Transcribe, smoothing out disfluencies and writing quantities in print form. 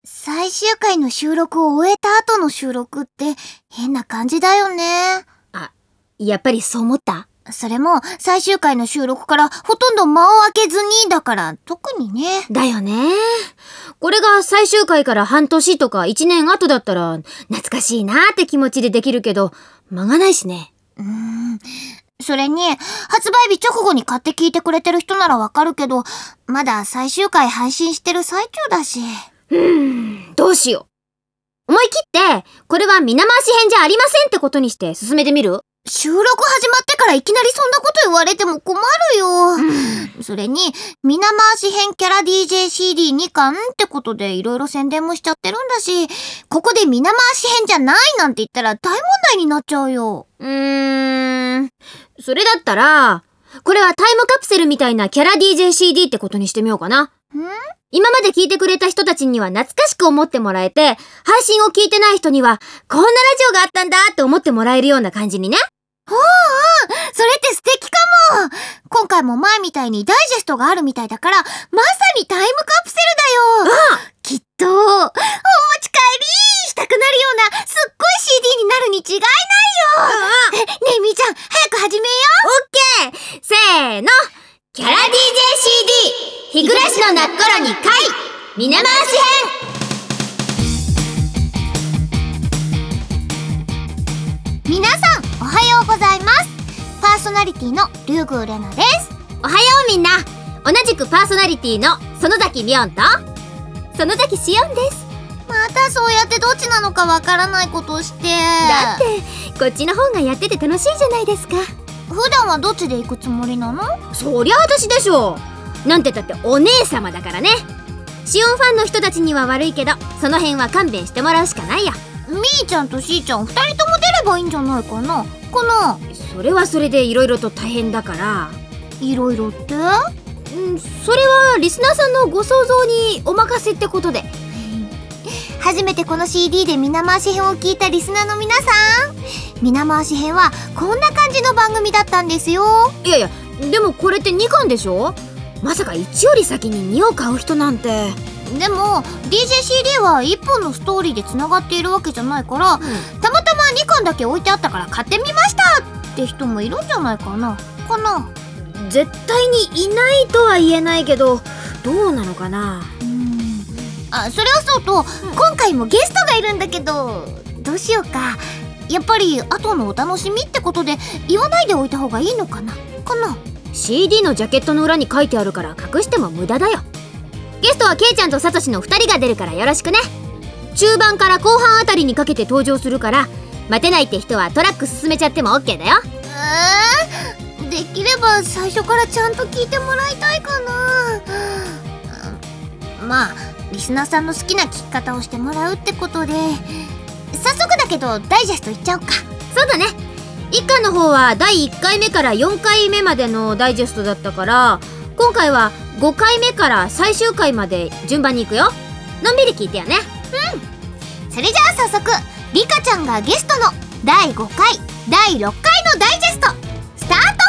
最終回の収録を終えた後の収録って変な感じだよね。 やっぱりそう思った？ それも最終回の収録からほとんど間を空けずにだから特にね。 だよね。これが最終回から半年とか1年後だったら懐かしいなって気持ちでできるけど間がないしね。 それに発売日直後に買って聞いてくれてる人ならわかるけど、まだ最終回配信してる最中だし。 どうしよう。思い切ってこれは皆回し編じゃありませんってことにして進めてみる？ 収録始まってからいきなりそんなこと言われても困るよ。それに皆回し編キャラ DJCD2 巻ってことでいろいろ宣伝もしちゃってるんだし、ここで皆回し編じゃないなんて言ったら大問題になっちゃうよ。 それだったらこれはタイムカプセルみたいなキャラ DJCD ってことにしてみようかな。今まで聞いてくれた人たちには懐かしく思ってもらえて、配信を聞いてない人にはこんなラジオがあったんだって思ってもらえるような感じにね。 それって素敵かも。今回も前みたいにダイジェストがあるみたいだから、まさにタイムカプセルだよ。きっとお持ち帰りしたくなるようなすっごい CD になるに違いないよ。ねえみーちゃん、早く始めよう。オッケー。せーの。キャラ DJCD 日暮らしの泣く頃に回皆回し編。皆さんおはようございます。パーソナリティのリュウグウレナです。 おはようみんな。同じくパーソナリティの園崎みおんと園崎しおんです。 またそうやってどっちなのかわからないことをして。 だってこっちの方がやってて楽しいじゃないですか。 普段はどっちで行くつもりなの？ そりゃ私でしょう。なんてだってお姉様だからね。しおんファンの人たちには悪いけどその辺は勘弁してもらうしかないよ。 みーちゃんとしーちゃん2人とも出ればいいんじゃないかな。 それはそれでいろいろと大変だから。 いろいろって？ それはリスナーさんのご想像にお任せってことで。 初めてこの CD で皆回し編を聞いたリスナーの皆さん、皆回し編はこんな感じの番組だったんですよ。 いやでもこれって2巻でしょ。まさか1より先に2を買う人なんて。 でも DJCD は1本のストーリーでつながっているわけじゃないから、たまたま2巻だけ置いてあったから買ってみましたって人もいるんじゃないかな。 絶対にいないとは言えないけどどうなのかな。 それはそうと、今回もゲストがいるんだけどどうしようか。やっぱり後のお楽しみってことで言わないでおいた方がいいのかな。 CD のジャケットの裏に書いてあるから隠しても無駄だよ。ゲストはケイちゃんとサトシの2人が出るからよろしくね。中盤から後半あたりにかけて登場するから、待てないって人はトラック進めちゃっても OK だよ。 できれば最初からちゃんと聞いてもらいたいかな。まあリスナーさんの好きな聞き方をしてもらうってことで、早速だけどダイジェストいっちゃおうか。 そうだね。1巻の方は第1回目から4回目までのダイジェストだったから、今回は5回目から最終回まで順番に行くよ。のんびり聞いてよね。 それじゃあ早速リカちゃんがゲストの第5回第6回のダイジェストスタート。